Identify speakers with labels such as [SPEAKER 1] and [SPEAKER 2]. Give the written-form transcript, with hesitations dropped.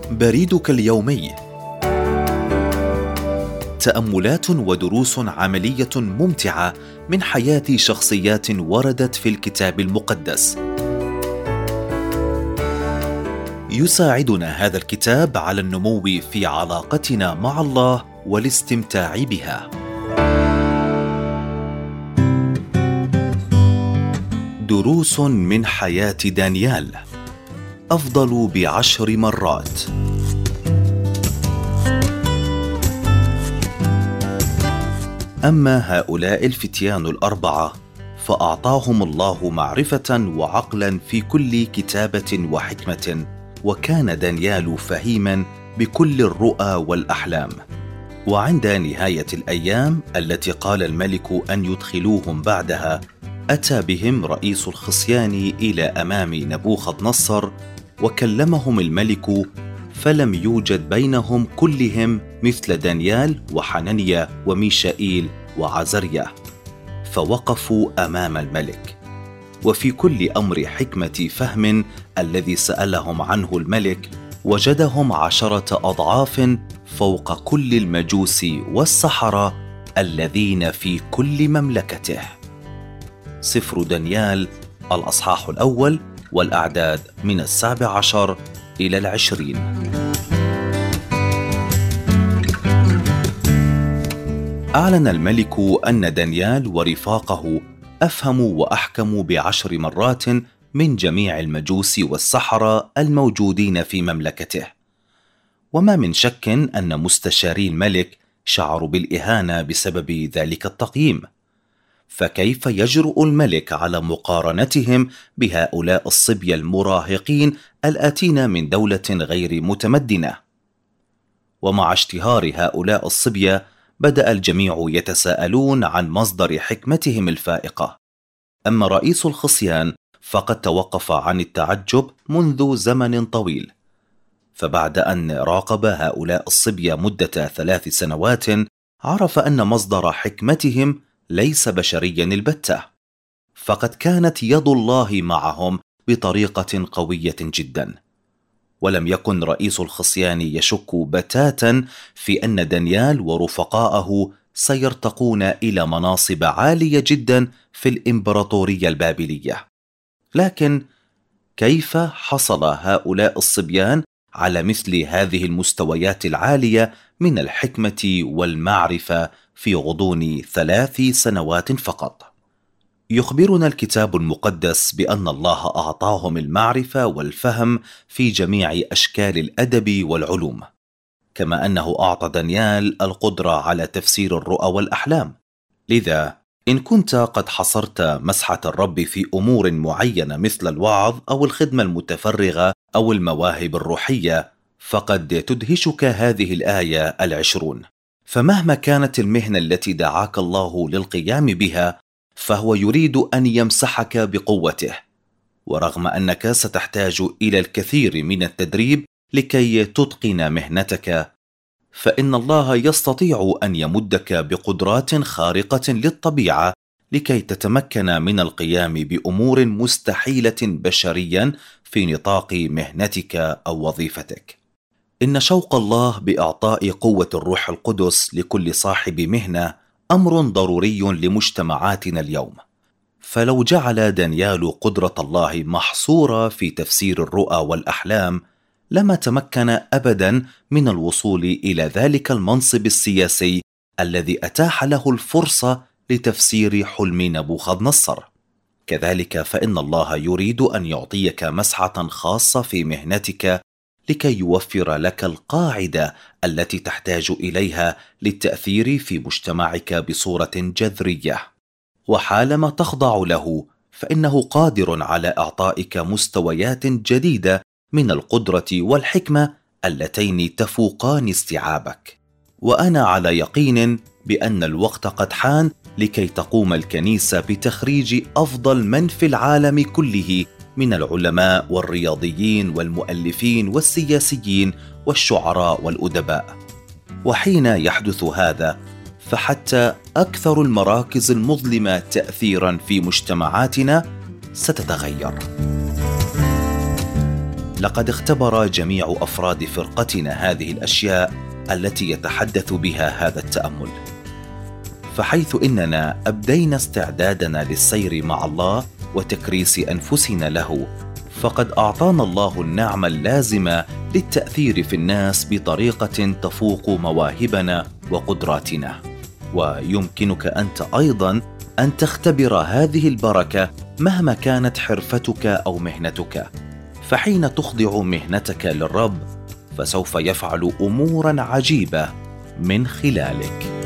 [SPEAKER 1] بريدك اليومي. تأملات ودروس عملية ممتعة من حياة شخصيات وردت في الكتاب المقدس. يساعدنا هذا الكتاب على النمو في علاقتنا مع الله والاستمتاع بها. دروس من حياة دانيال، أفضل ب10 مرات. أما هؤلاء الفتيان الأربعة فأعطاهم الله معرفة وعقلا في كل كتابة وحكمة، وكان دانيال فهيما بكل الرؤى والأحلام. وعند نهاية الأيام التي قال الملك أن يدخلوهم بعدها، أتى بهم رئيس الخصيان إلى أمام نبوخذ نصر، وكلمهم الملك، فلم يوجد بينهم كلهم مثل دانيال وحنانيا وميشائيل وعزريا، فوقفوا أمام الملك. وفي كل أمر حكمة فهم الذي سألهم عنه الملك وجدهم 10 أضعاف فوق كل المجوس والسحرة الذين في كل مملكته. سفر دانيال الأصحاح 1 والأعداد من 17 إلى 20. أعلن الملك أن دانيال ورفاقه أفهموا وأحكموا ب10 مرات من جميع المجوس والسحرة الموجودين في مملكته. وما من شك أن مستشاري الملك شعروا بالإهانة بسبب ذلك التقييم، فكيف يجرؤ الملك على مقارنتهم بهؤلاء الصبية المراهقين الآتين من دولة غير متمدنة؟ ومع اشتهار هؤلاء الصبية بدأ الجميع يتساءلون عن مصدر حكمتهم الفائقة. أما رئيس الخصيان فقد توقف عن التعجب منذ زمن طويل، فبعد أن راقب هؤلاء الصبية مدة 3 سنوات عرف أن مصدر حكمتهم ليس بشريا البتة، فقد كانت يد الله معهم بطريقة قوية جدا. ولم يكن رئيس الخصيان يشك بتاتا في أن دانيال ورفقائه سيرتقون إلى مناصب عالية جدا في الإمبراطورية البابلية. لكن كيف حصل هؤلاء الصبيان على مثل هذه المستويات العالية من الحكمة والمعرفة في غضون 3 سنوات فقط؟ يخبرنا الكتاب المقدس بأن الله أعطاهم المعرفة والفهم في جميع أشكال الأدب والعلوم، كما أنه أعطى دانيال القدرة على تفسير الرؤى والأحلام. لذا إن كنت قد حصرت مسحة الرب في أمور معينة مثل الوعظ أو الخدمة المتفرغة أو المواهب الروحية، فقد تدهشك هذه الآية 20. فمهما كانت المهنة التي دعاك الله للقيام بها، فهو يريد أن يمسحك بقوته. ورغم أنك ستحتاج إلى الكثير من التدريب لكي تتقن مهنتك، فإن الله يستطيع أن يمدك بقدرات خارقة للطبيعة لكي تتمكن من القيام بأمور مستحيلة بشريا في نطاق مهنتك أو وظيفتك. إن شوق الله بإعطاء قوة الروح القدس لكل صاحب مهنة أمر ضروري لمجتمعاتنا اليوم. فلو جعل دانيال قدرة الله محصورة في تفسير الرؤى والأحلام، لما تمكن أبدا من الوصول إلى ذلك المنصب السياسي الذي أتاح له الفرصة لتفسير حلم نبوخذ نصر. كذلك فإن الله يريد أن يعطيك مسحة خاصة في مهنتك لكي يوفر لك القاعدة التي تحتاج إليها للتأثير في مجتمعك بصورة جذرية. وحالما تخضع له، فإنه قادر على إعطائك مستويات جديدة من القدرة والحكمة اللتين تفوقان استيعابك. وأنا على يقين بأن الوقت قد حان لكي تقوم الكنيسة بتخريج أفضل من في العالم كله من العلماء والرياضيين والمؤلفين والسياسيين والشعراء والأدباء. وحين يحدث هذا، فحتى أكثر المراكز المظلمة تأثيرا في مجتمعاتنا ستتغير. لقد اختبر جميع أفراد فرقتنا هذه الأشياء التي يتحدث بها هذا التأمل. فحيث إننا أبدينا استعدادنا للسير مع الله وتكريس أنفسنا له، فقد أعطانا الله النعمة اللازمة للتأثير في الناس بطريقة تفوق مواهبنا وقدراتنا. ويمكنك أنت أيضاً أن تختبر هذه البركة مهما كانت حرفتك أو مهنتك، فحين تخضع مهنتك للرب فسوف يفعل أموراً عجيبة من خلالك.